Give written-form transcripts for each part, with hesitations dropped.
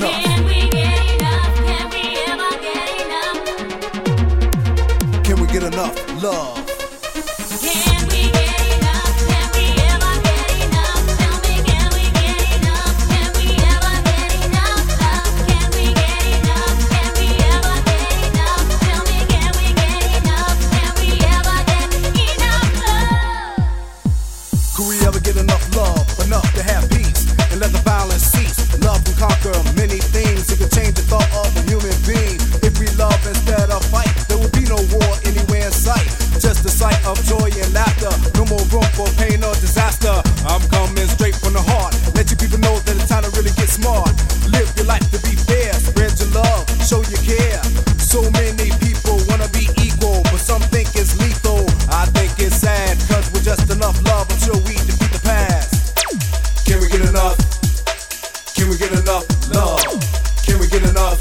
enough? Can we get enough? Can we ever get enough? Can we get enough love? Can we get enough? Can we ever get enough? Tell me, can we get enough? Can we ever get enough love? Can we get enough? Can we ever get enough? Tell me, can we get enough? Can we ever get enough love? Could we ever get enough love? Enough to have peace and let the violence cease. Love can conquer many things. It can change the thought of a human being. If we love instead of fight, there will be no war anywhere in sight. Just a sight of joy and laughter. No more room for pain or disaster. I'm coming straight from the heart. Let you people know that it's time to really get smart. Live your life to be fair. Spread your love. Show your care. So many people wanna be equal, but some think it's lethal. I think it's sad, cause with just enough love, I'm sure we defeat the past. Can we get enough? Can we get enough love? Can we get enough?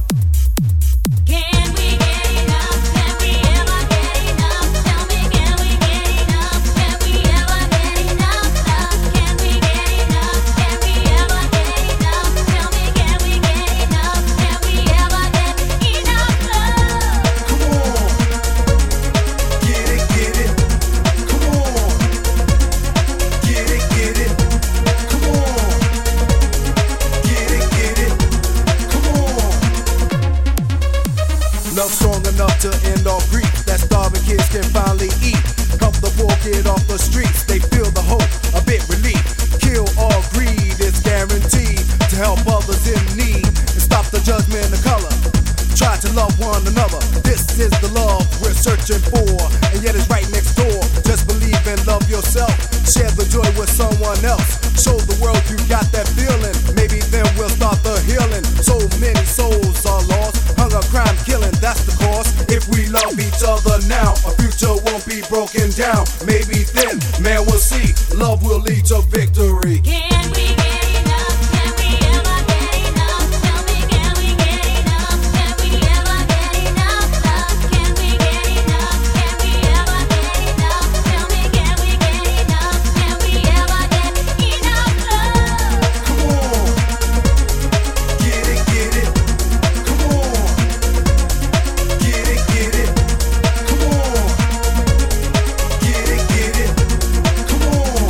Can we get enough? Can we ever get enough? Tell me, can we get enough? Can we ever get enough love? Can we get enough? Can we ever get enough? Tell me, can we get enough? Can we ever get enough love? Come on. Get it, get it. Come on. Get it, get it. Come on. Get it, get it. Come on. Love strong enough to end all grief. That starving kids can finally eat. Help the poor get off the streets. They feel the hope, a bit relief. Kill all greed is guaranteed to help others in need and stop the judgment of color. Try to love one another. This is the love we're searching for, and yet it's right next door. Just believe and love yourself. Share the joy with someone else. Show the world you got that feeling. Maybe then we'll start the healing. So many souls are lost. Hunger, crime, killing, that's the cause. If we love each other now, our future won't be broken down. Maybe then, man, we'll see. Love will lead to victory. Can we get enough? Can we ever get enough? Tell me, can we get enough? Can we ever get enough love? Can we get enough? Can we ever get enough? Tell me, can we get enough? Can we ever get enough love? Come on. Get it, get it. Come on. Get it, get it. Come on. Get it, get it. Come on.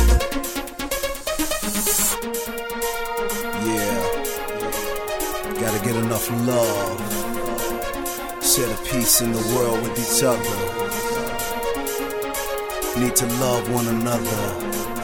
Yeah. Gotta get enough love. Share the peace in the world with each other. Need to love one another.